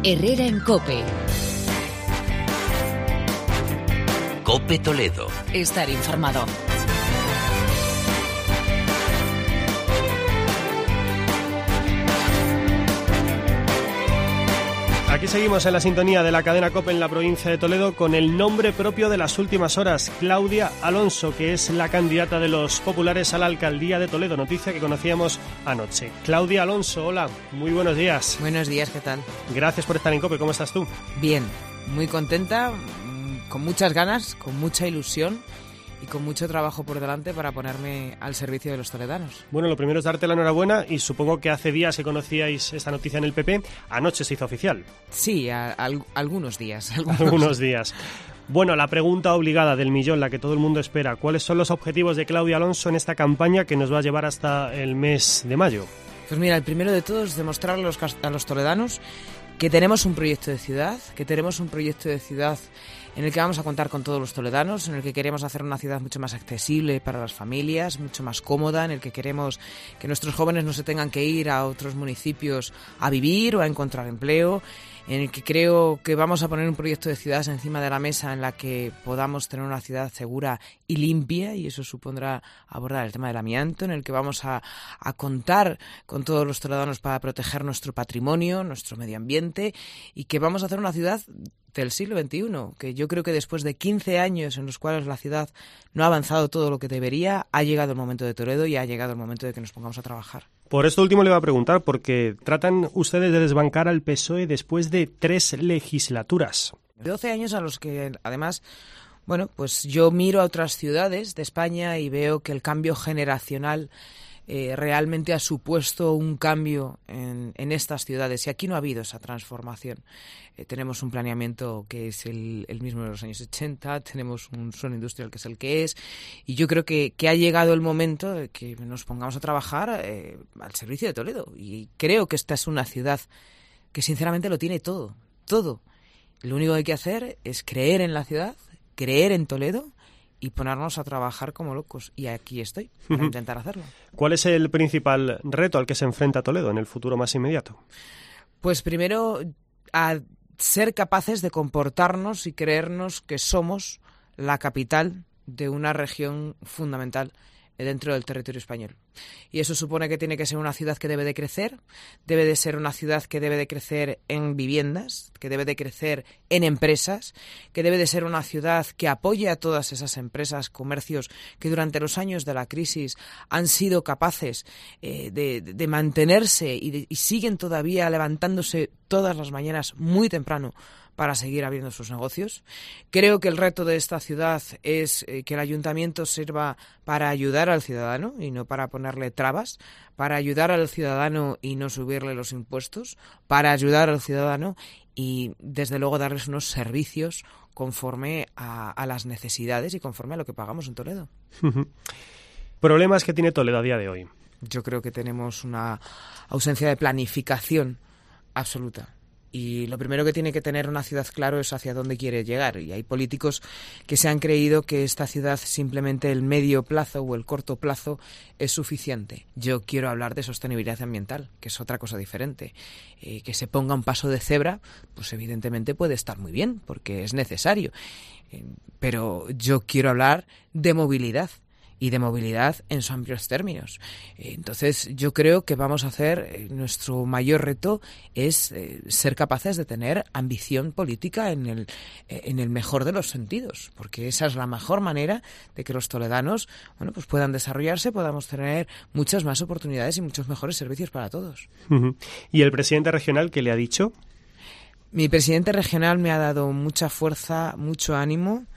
Herrera en COPE. COPE Toledo. Estar informado. Aquí seguimos en la sintonía de la cadena COPE en la provincia de Toledo con el nombre propio de las últimas horas, Claudia Alonso, que es la candidata de los populares a la alcaldía de Toledo, noticia que conocíamos anoche. Claudia Alonso, hola, muy buenos días. Buenos días, ¿qué tal? Gracias por estar en COPE, ¿cómo estás tú? Bien, muy contenta, con muchas ganas, con mucha ilusión y con mucho trabajo por delante para ponerme al servicio de los toledanos. Bueno, lo primero es darte la enhorabuena y supongo que hace días que conocíais esta noticia en el PP, anoche se hizo oficial. Sí, algunos días. Algunos días. Bueno, la pregunta obligada del millón, la que todo el mundo espera. ¿Cuáles son los objetivos de Claudia Alonso en esta campaña que nos va a llevar hasta el mes de mayo? Pues mira, el primero de todos es demostrar a los toledanos que tenemos un proyecto de ciudad, en el que vamos a contar con todos los toledanos, en el que queremos hacer una ciudad mucho más accesible para las familias, mucho más cómoda, en el que queremos que nuestros jóvenes no se tengan que ir a otros municipios a vivir o a encontrar empleo, en el que creo que vamos a poner un proyecto de ciudad encima de la mesa en la que podamos tener una ciudad segura y limpia, y eso supondrá abordar el tema del amianto, en el que vamos a contar con todos los toledanos para proteger nuestro patrimonio, nuestro medio ambiente, y que vamos a hacer una ciudad del siglo XXI, que yo creo que después de 15 años en los cuales la ciudad no ha avanzado todo lo que debería, ha llegado el momento de Toledo y ha llegado el momento de que nos pongamos a trabajar. Por esto último le voy a preguntar, porque tratan ustedes de desbancar al PSOE después de 3 legislaturas. 12 años a los que, además, bueno, pues yo miro a otras ciudades de España y veo que el cambio generacional realmente ha supuesto un cambio en estas ciudades, y aquí no ha habido esa transformación. Tenemos un planeamiento que es el mismo de los años 80, tenemos un suelo industrial que es el que es, y yo creo que ha llegado el momento de que nos pongamos a trabajar al servicio de Toledo, y creo que esta es una ciudad que sinceramente lo tiene todo. Lo único que hay que hacer es creer en la ciudad, creer en Toledo y ponernos a trabajar como locos. Y aquí estoy, para intentar hacerlo. ¿Cuál es el principal reto al que se enfrenta Toledo en el futuro más inmediato? Pues primero, a ser capaces de comportarnos y creernos que somos la capital de una región fundamental dentro del territorio español. Y eso supone que tiene que ser una ciudad que debe de crecer, debe de ser una ciudad que debe de crecer en viviendas, que debe de crecer en empresas, que debe de ser una ciudad que apoye a todas esas empresas, comercios que durante los años de la crisis han sido capaces de mantenerse y siguen todavía levantándose todas las mañanas muy temprano para seguir abriendo sus negocios. Creo que el reto de esta ciudad es que el ayuntamiento sirva para ayudar al ciudadano y no para ponerle trabas, para ayudar al ciudadano y no subirle los impuestos, para ayudar al ciudadano y, desde luego, darles unos servicios conforme a las necesidades y conforme a lo que pagamos en Toledo. ¿Problemas que tiene Toledo a día de hoy? Yo creo que tenemos una ausencia de planificación absoluta. Y lo primero que tiene que tener una ciudad claro es hacia dónde quiere llegar. Y hay políticos que se han creído que esta ciudad simplemente el medio plazo o el corto plazo es suficiente. Yo quiero hablar de sostenibilidad ambiental, que es otra cosa diferente. Que se ponga un paso de cebra, pues evidentemente puede estar muy bien, porque es necesario. Pero yo quiero hablar de movilidad. Y de movilidad en sus amplios términos. Entonces, yo creo que vamos a hacer, nuestro mayor reto es ser capaces de tener ambición política en el mejor de los sentidos, porque esa es la mejor manera de que los toledanos, bueno, pues puedan desarrollarse, podamos tener muchas más oportunidades y muchos mejores servicios para todos. ¿Y el presidente regional qué le ha dicho? Mi presidente regional me ha dado mucha fuerza, mucho ánimo.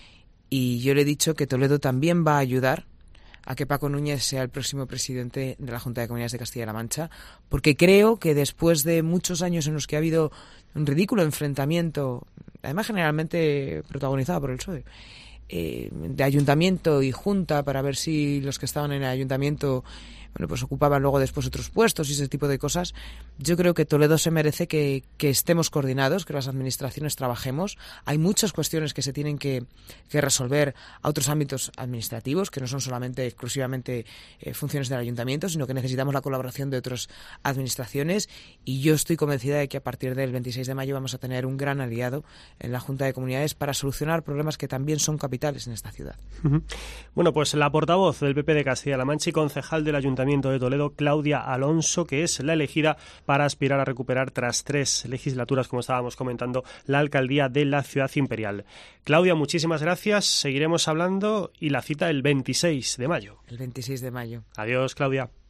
Y yo le he dicho que Toledo también va a ayudar a que Paco Núñez sea el próximo presidente de la Junta de Comunidades de Castilla-La Mancha, porque creo que después de muchos años en los que ha habido un ridículo enfrentamiento, además generalmente protagonizado por el PSOE, de ayuntamiento y junta, para ver si los que estaban en el ayuntamiento bueno, pues ocupaban luego después otros puestos y ese tipo de cosas. Yo creo que Toledo se merece que estemos coordinados, que las administraciones trabajemos. Hay muchas cuestiones que se tienen que resolver a otros ámbitos administrativos, que no son solamente exclusivamente funciones del ayuntamiento, sino que necesitamos la colaboración de otras administraciones, y yo estoy convencida de que a partir del 26 de mayo vamos a tener un gran aliado en la Junta de Comunidades para solucionar problemas que también son capitales en esta ciudad. Bueno, pues la portavoz del PP de Castilla-La Mancha y concejal del Ayuntamiento de Toledo, Claudia Alonso, que es la elegida para aspirar a recuperar tras 3 legislaturas, como estábamos comentando, la alcaldía de la ciudad imperial. Claudia, muchísimas gracias, seguiremos hablando, y la cita el 26 de mayo. El 26 de mayo. Adiós, Claudia.